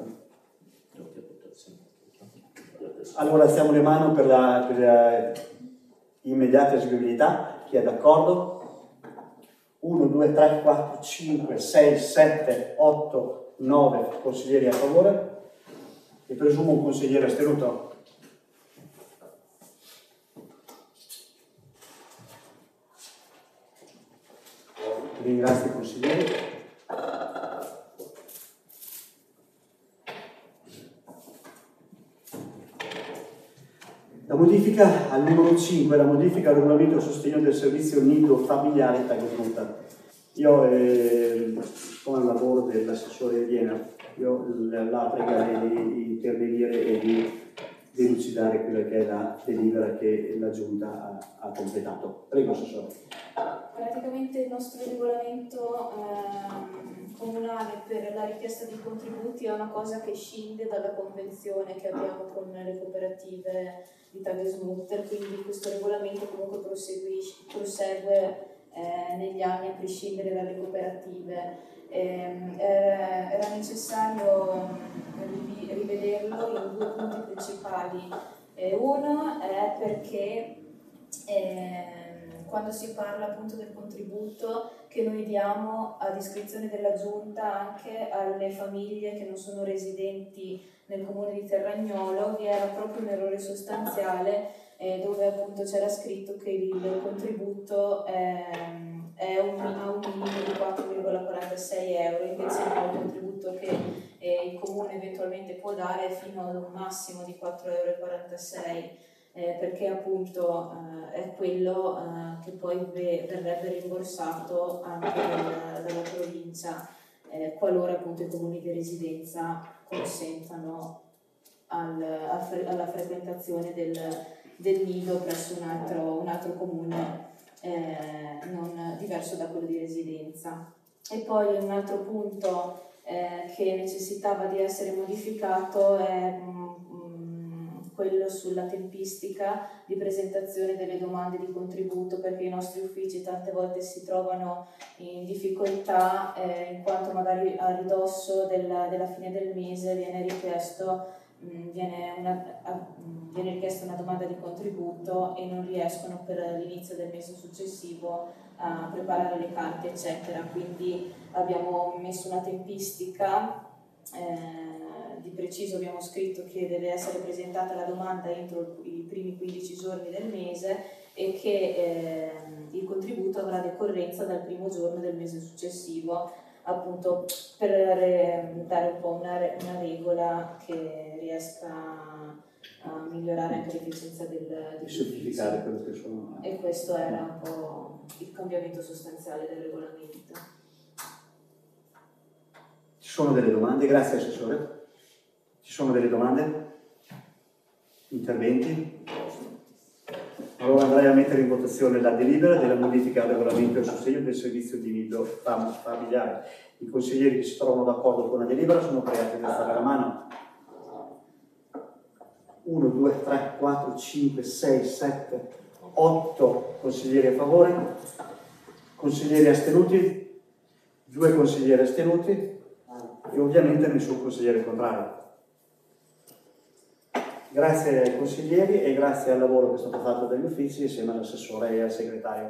Allora alziamo le mani per la immediata eseguibilità. Chi è d'accordo? 1, 2, 3, 4, 5, 6, 7, 8, 9 consiglieri a favore. E presumo un consigliere astenuto. Ringrazio i consiglieri. La modifica al numero 5, la modifica al regolamento a sostegno del servizio nido familiare Tagliafuta. Io, come il lavoro dell'assessore Viena, io la pregherei di intervenire e di delucidare quella che è la delibera che la Giunta ha completato. Prego, assessore. Praticamente il nostro regolamento comunale per la richiesta di contributi è una cosa che scinde dalla convenzione che abbiamo con le cooperative di Tagesmutter, quindi questo regolamento comunque prosegue negli anni a prescindere dalle cooperative. Era necessario rivederlo in due punti principali. Uno è perché quando si parla appunto del contributo che noi diamo a discrezione della Giunta anche alle famiglie che non sono residenti nel comune di Terragnolo, vi era proprio un errore sostanziale dove appunto c'era scritto che il contributo è a un minimo di 4,46 euro, invece no, il contributo che il comune eventualmente può dare è fino ad un massimo di 4,46 euro. Perché appunto è quello che poi verrebbe rimborsato anche dalla provincia qualora appunto i comuni di residenza consentano alla frequentazione del nido presso un altro comune non diverso da quello di residenza. E poi un altro punto che necessitava di essere modificato è quello sulla tempistica di presentazione delle domande di contributo, perché i nostri uffici tante volte si trovano in difficoltà in quanto magari a ridosso della fine del mese viene richiesta una domanda di contributo e non riescono per l'inizio del mese successivo a preparare le carte eccetera, quindi abbiamo messo una tempistica. Di preciso abbiamo scritto che deve essere presentata la domanda entro i primi 15 giorni del mese e che il contributo avrà decorrenza dal primo giorno del mese successivo, appunto per dare un po' una regola che riesca a migliorare anche l'efficienza del semplificare quello che sono. E questo era un po' il cambiamento sostanziale del regolamento. Ci sono delle domande? Grazie assessore. Ci sono delle domande? Interventi? Allora andrei a mettere in votazione la delibera della modifica al regolamento e al sostegno del servizio di nido familiare. I consiglieri che si trovano d'accordo con la delibera sono pregati di alzare la mano. 1, 2, 3, 4, 5, 6, 7, 8 consiglieri a favore, consiglieri astenuti, 2 consiglieri astenuti e ovviamente nessun consigliere contrario. Grazie ai consiglieri e grazie al lavoro che è stato fatto dagli uffici insieme all'assessore e al segretario.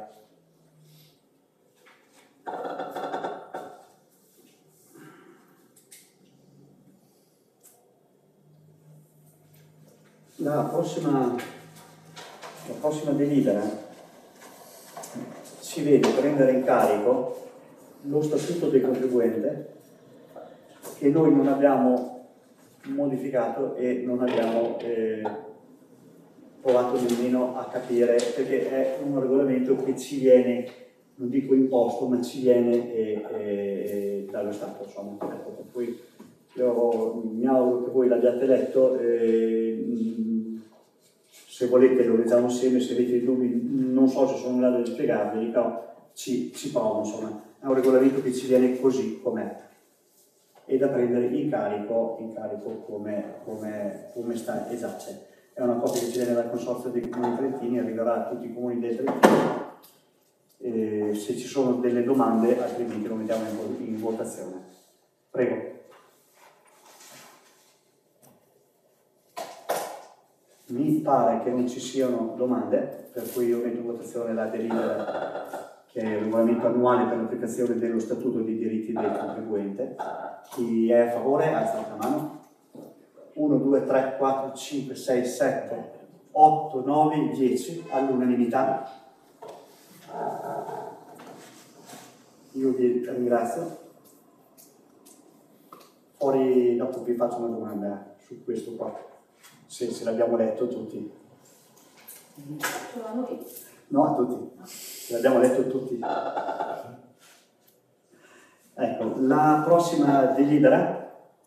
La prossima delibera si vede prendere in carico lo statuto del contribuente che noi non abbiamo modificato e non abbiamo provato nemmeno a capire, perché è un regolamento che ci viene, non dico imposto, ma ci viene dallo Stato, insomma. Ecco, per cui io mi auguro che voi l'abbiate letto, se volete lo leggiamo insieme, se avete dubbi, non so se sono in grado di spiegarveli, però ci provo, insomma. È un regolamento che ci viene così com'è e da prendere in carico come sta e giace. È una copia che ci viene dal Consorzio dei Comuni Trentini, arriverà a tutti i comuni del Trentino. Se ci sono delle domande, altrimenti lo mettiamo in votazione. Prego. Mi pare che non ci siano domande, per cui io metto in votazione la delibera, che è il regolamento annuale per l'applicazione dello Statuto dei diritti del contribuente. Chi è a favore, alza la mano. 1, 2, 3, 4, 5, 6, 7, 8, 9, 10 all'unanimità. Io vi ringrazio. Fuori dopo vi faccio una domanda su questo qua, se l'abbiamo letto tutti. No, a tutti. L'abbiamo letto tutti. Ecco, la prossima delibera,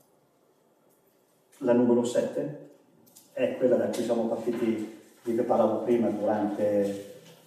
la numero 7, è quella da cui siamo partiti, di cui parlavo prima durante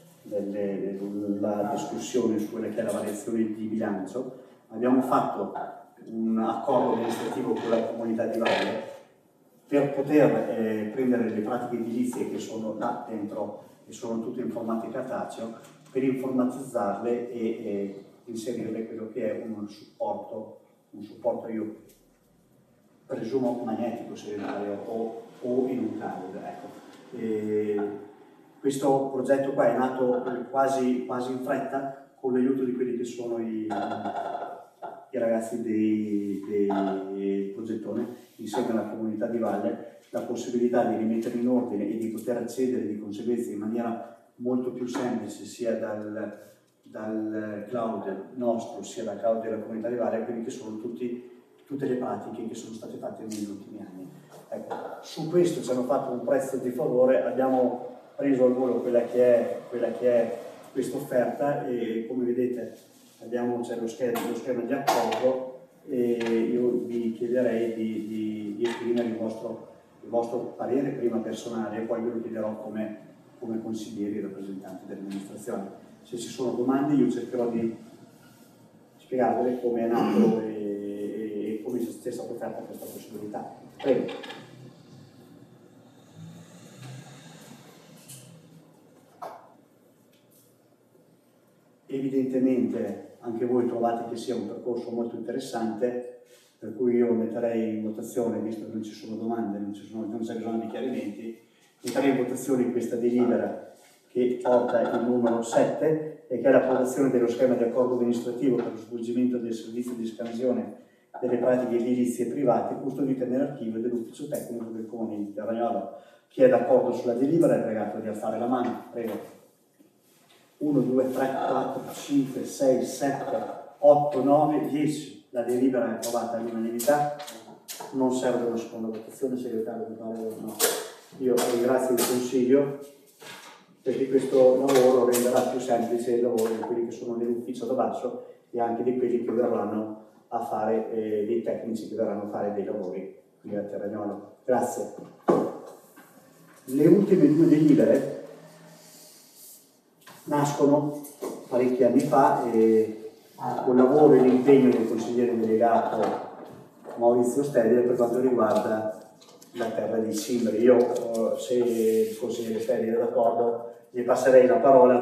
la discussione su quella che è la variazione di bilancio. Abbiamo fatto un accordo amministrativo con la Comunità di Valle per poter prendere le pratiche edilizie che sono là dentro e sono tutte in formato cartaceo, per informatizzarle e inserire quello che è un supporto io presumo magnetico segretario o in un cloud. Ecco. Questo progetto qua è nato quasi in fretta con l'aiuto di quelli che sono i ragazzi del progettone, insieme alla Comunità di Valle, la possibilità di rimettere in ordine e di poter accedere di conseguenza in maniera molto più semplice sia dal cloud nostro sia dal cloud della Comunità di Valle, quelli che sono tutte le pratiche che sono state fatte negli ultimi anni. Ecco, su questo ci hanno fatto un prezzo di favore, abbiamo preso al volo quella che è questa offerta e come vedete c'è lo schema di accordo e io vi chiederei di esprimere il vostro parere prima personale e poi ve lo chiederò come consiglieri e rappresentanti dell'amministrazione. Se ci sono domande io cercherò di spiegarvele come è nato e come è stata offerta questa possibilità. Prego. Evidentemente anche voi trovate che sia un percorso molto interessante, per cui io metterei in votazione, visto che non ci sono domande, non c'è bisogno di chiarimenti, metterei in votazione questa delibera che porta il numero 7 e che è l'approvazione dello schema di accordo amministrativo per lo svolgimento del servizio di scansione delle pratiche edilizie private custodite nell'archivio dell'ufficio tecnico del Comune di Terragnolo. Chi è d'accordo sulla delibera è pregato di alzare la mano. Prego. 1, 2, 3, 4, 5, 6, 7, 8, 9, 10. La delibera è approvata all'unanimità. Non serve una seconda votazione, segretario, mi pare no. Io ringrazio il Consiglio perché questo lavoro renderà più semplice il lavoro di quelli che sono nell'ufficio da basso e anche di quelli che verranno a fare, dei tecnici che verranno a fare dei lavori qui a Terragnolo. Grazie. Le ultime due delibere nascono parecchi anni fa e con lavoro e l'impegno del consigliere delegato Maurizio Stedile per quanto riguarda la terra di Cimbri. Io, se il consigliere Stedile è d'accordo, gli passerei la parola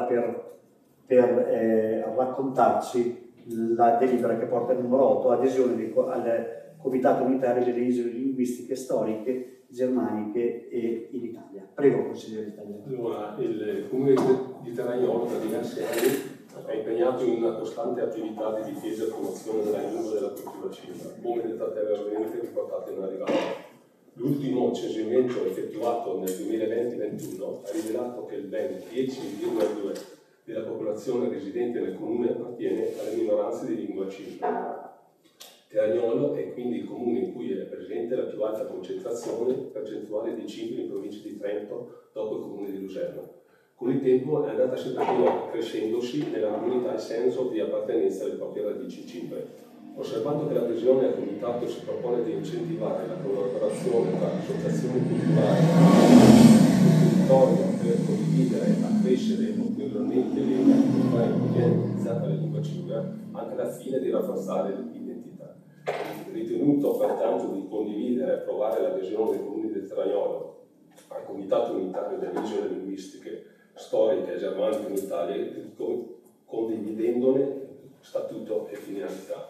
per raccontarci la delibera che porta il numero 8, adesione al Comitato Unitario delle Isole Linguistiche Storiche Germaniche e in Italia. Prego, consigliere Stedile. Allora, il Comune di Terragnolo da diversi anni è impegnato in una costante attività di difesa e promozione della lingua e della cultura cimbra, come dettate brevemente riportate nella relazione. L'ultimo censimento effettuato nel 2020-21 ha rivelato che il ben 10,2% della popolazione residente nel comune appartiene alle minoranze di lingua cimbra. Teragnolo è quindi il comune in cui è presente la più alta concentrazione percentuale di cibi in provincia di Trento dopo il comune di Luserna. Con il tempo è andata sempre più crescendosi nella comunità il senso di appartenenza alle proprie radici cimbre. Osservando che l'adesione al comitato si propone di incentivare la collaborazione tra associazioni culturali sul territorio per condividere e accrescere ulteriormente l'identità iniziata alla lingua cimbra, anche al fine di rafforzare l'identità. Ritenuto pertanto di condividere e approvare l'adesione dei comuni del Teragnolo al Comitato Unitario delle Isole Linguistiche Storiche e Germaniche in Italia, condividendone statuto e finalità.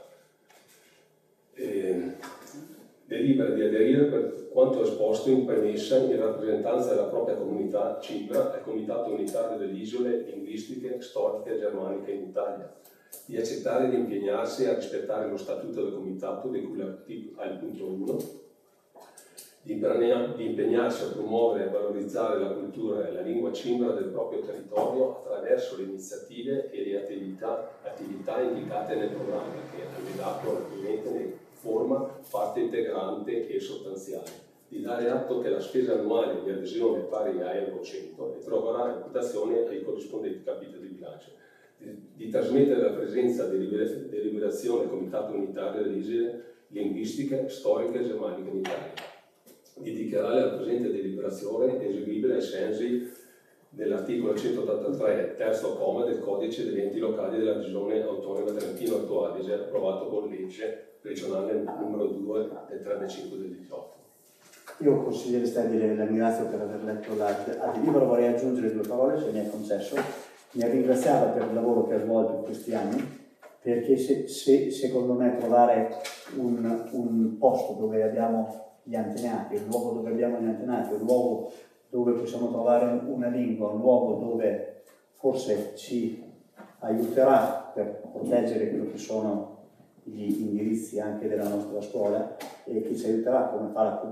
Delibera di aderire per quanto esposto in premessa in rappresentanza della propria comunità cimbra al Comitato Unitario delle Isole Linguistiche Storiche e Germaniche in Italia, di accettare di impegnarsi a rispettare lo statuto del comitato di cui al punto 1, di impegnarsi a promuovere e valorizzare la cultura e la lingua cimbra del proprio territorio attraverso le iniziative e le attività indicate nel programma, che allegato naturalmente ne forma parte integrante e sostanziale, di dare atto che la spesa annuale di adesione è pari a Euro 100 e troverà imputazione ai corrispondenti capitoli di bilancio, di trasmettere la presenza deliberazione al Comitato Unitario delle Isole Linguistiche Storiche e Germaniche in Italia, di dichiarare la presente deliberazione eseguibile ai sensi dell'articolo 183, terzo comma del Codice degli enti locali della Regione Autonoma Trentino Alto Adige, approvato con legge regionale numero 2 del 35 del 18. Io, consigliere Stedile, la ringrazio per aver letto la delibera. Vorrei aggiungere 2 parole, se mi è concesso. Mi ha ringraziato per il lavoro che ha svolto in questi anni, perché secondo me trovare un posto dove abbiamo gli antenati, un luogo dove abbiamo gli antenati, un luogo dove possiamo trovare una lingua, un luogo dove forse ci aiuterà per proteggere quello che sono gli indirizzi anche della nostra scuola e che ci aiuterà come fa la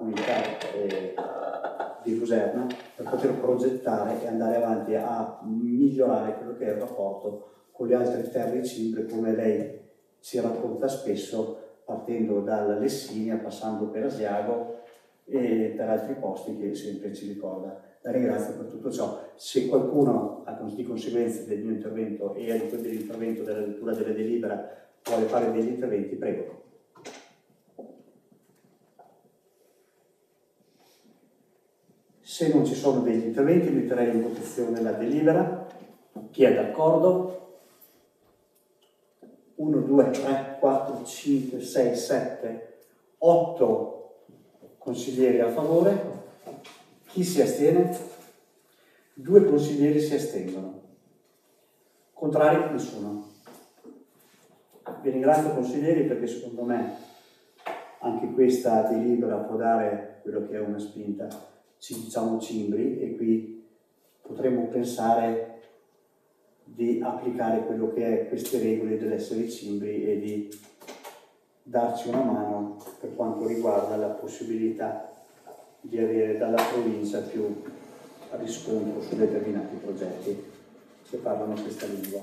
comunità di Luserna per poter progettare e andare avanti a migliorare quello che è il rapporto con le altre terre cimbre, come lei ci racconta spesso, partendo dalla Lessinia, passando per Asiago e per altri posti che sempre ci ricorda. La ringrazio per tutto ciò. Se qualcuno, di conseguenza del mio intervento e dell'intervento della lettura della delibera, vuole fare degli interventi, prego. Se non ci sono degli interventi, metterei in votazione la delibera. Chi è d'accordo? 1, 2, 3, 4, 5, 6, 7, 8 consiglieri a favore. Chi si astiene? 2 consiglieri si astengono. Contrari? Nessuno. Vi ringrazio consiglieri, perché secondo me anche questa delibera può dare quello che è una spinta, diciamo cimbri, e qui potremmo pensare di applicare quello che è queste regole dell'essere cimbri e di darci una mano per quanto riguarda la possibilità di avere dalla provincia più riscontro su determinati progetti che parlano questa lingua.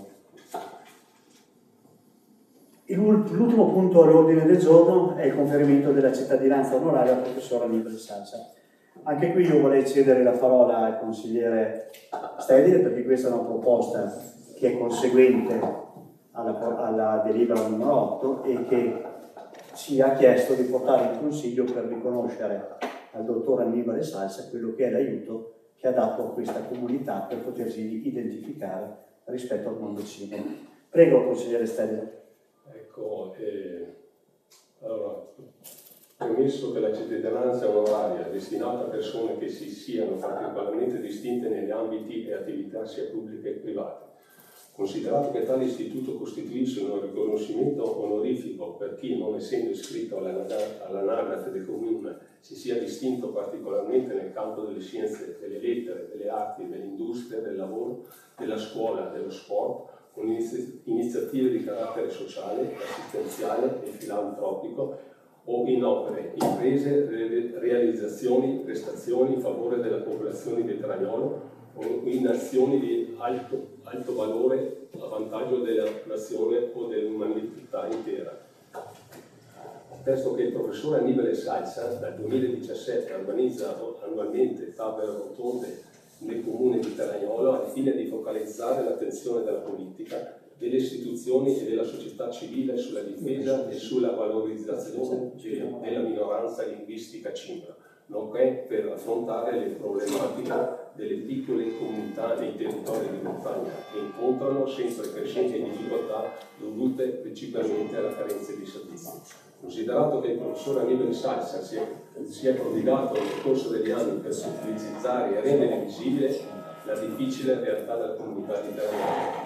L'ultimo punto all'ordine del giorno è il conferimento della cittadinanza onoraria al professor Annibale Salsa. Anche qui io vorrei cedere la parola al consigliere Stedile, perché questa è una proposta che è conseguente alla delibera numero 8 e che ci ha chiesto di portare in consiglio per riconoscere al dottor Annibale Salsa quello che è l'aiuto che ha dato a questa comunità per potersi identificare rispetto al mondo cibo. Prego, consigliere Stedile. Ecco, allora, premesso che la cittadinanza onoraria è destinata a persone che si siano particolarmente distinte negli ambiti e attività sia pubbliche che private, considerato che tale istituto costituisce un riconoscimento onorifico per chi, non essendo iscritto all'anagrafe del comune, si sia distinto particolarmente nel campo delle scienze, delle lettere, delle arti, dell'industria, del lavoro, della scuola, dello sport, con iniziative di carattere sociale, assistenziale e filantropico, o in opere, imprese, realizzazioni, prestazioni in favore della popolazione di Teragnolo o in azioni di alto valore a vantaggio della nazione o dell'umanità intera. attesto che il professore Annibale Salza dal 2017 organizza annualmente tavole rotonde nel comune di Terragnolo al fine di focalizzare l'attenzione della politica, delle istituzioni e della società civile sulla difesa e sulla valorizzazione della minoranza linguistica cimbra, nonché per affrontare le problematiche delle piccole comunità nei territori di montagna che incontrano sempre crescenti difficoltà dovute principalmente alla carenza di servizi. Considerato che il professore Annibale Salza si è prodigato nel corso degli anni per pubblicizzare e rendere visibile la difficile realtà della comunità di Terragnolo,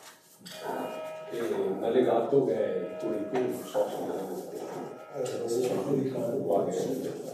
un allegato che è il curriculum, non so se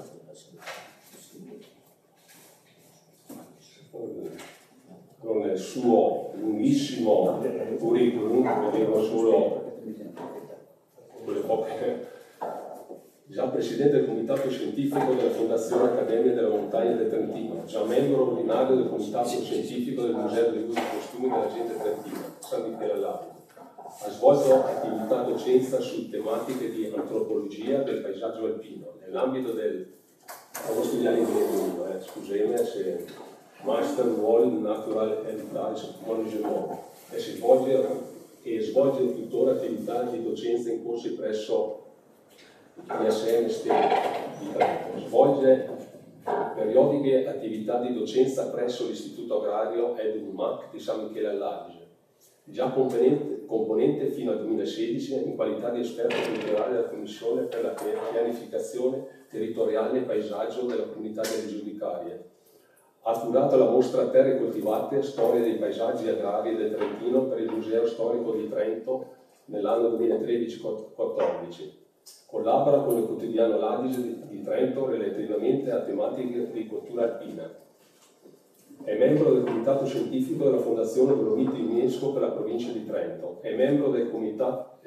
con il suo lunghissimo curriculum, vedevo solo quelle poche. Già presidente del comitato scientifico della Fondazione Accademia della Montagna del Trentino, già membro ordinario del comitato scientifico del Museo degli Usi Costumi della Gente Trentina, San Michele all'Aquila. Ha svolto attività docenza su tematiche di antropologia del paesaggio alpino, nell'ambito del... Devo studiare inglese, scusate se... Master World Natural Heritage Management e svolge tuttora attività di docenza in corsi presso l'ISM di Trento. Svolge periodiche attività di docenza presso l'Istituto Agrario ed UMAC di San Michele all'Adige, già componente fino al 2016 in qualità di esperto culturale della Commissione per la pianificazione territoriale e paesaggio della comunità delle giudicarie. Ha curato la mostra Terre coltivate, storia dei paesaggi agrari del Trentino per il Museo Storico di Trento nell'anno 2013-14. Collabora con il quotidiano L'Adige di Trento relativamente a tematiche di cultura alpina. È membro del comitato scientifico della Fondazione Dolomiti UNESCO per la provincia di Trento. È membro del comitato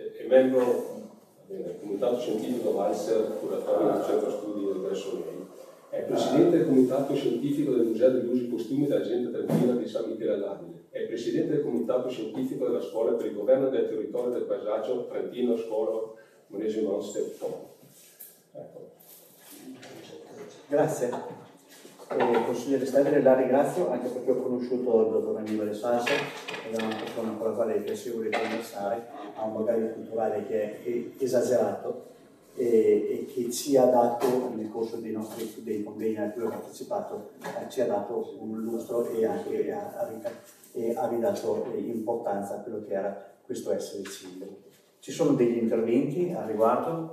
scientifico Valser, curatorio del centro studi del Bressolei. È presidente del comitato scientifico del Museo degli Usi Costumi della Gente Trentina di San Michele all'Aquila. È presidente del comitato scientifico della Scuola per il Governo del Territorio del Paesaggio Trentino Scuola Management Ecco. Grazie. Consigliere Stevere, la ringrazio anche perché ho conosciuto il dottor Annibale Salza, ed è una persona con la quale è piacevole conversare, ha un bagaglio culturale che è esagerato e che ci ha dato, nel corso dei convegni a cui ho partecipato, ci ha dato un lustro e anche ha ridato importanza a quello che era questo essere civile. Ci sono degli interventi a riguardo?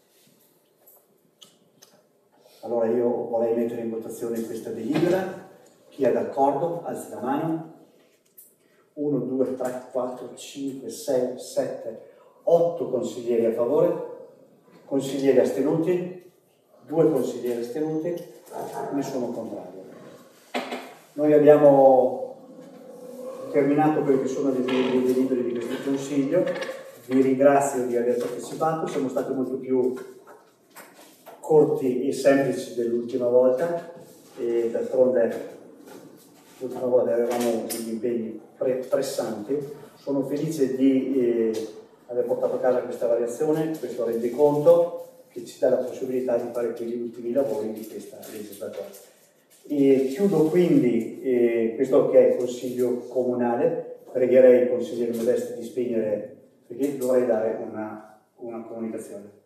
Allora io vorrei mettere in votazione questa delibera. Chi è d'accordo? Alzi la mano. 1, 2, 3, 4, 5, 6, 7, 8 consiglieri a favore. Consiglieri astenuti, 2 consiglieri astenuti, nessuno contrario. Noi abbiamo terminato quelli che sono le delibere di questo Consiglio. Vi ringrazio di aver partecipato, siamo stati molto più corti e semplici dell'ultima volta e d'altronde l'ultima volta avevamo degli impegni pressanti. Sono felice di aver portato a casa questa variazione, questo rendiconto che ci dà la possibilità di fare quegli ultimi lavori di questa legislatura. E chiudo quindi questo che è il Consiglio Comunale. Pregherei il consigliere Modesti di spegnere, perché dovrei dare una comunicazione.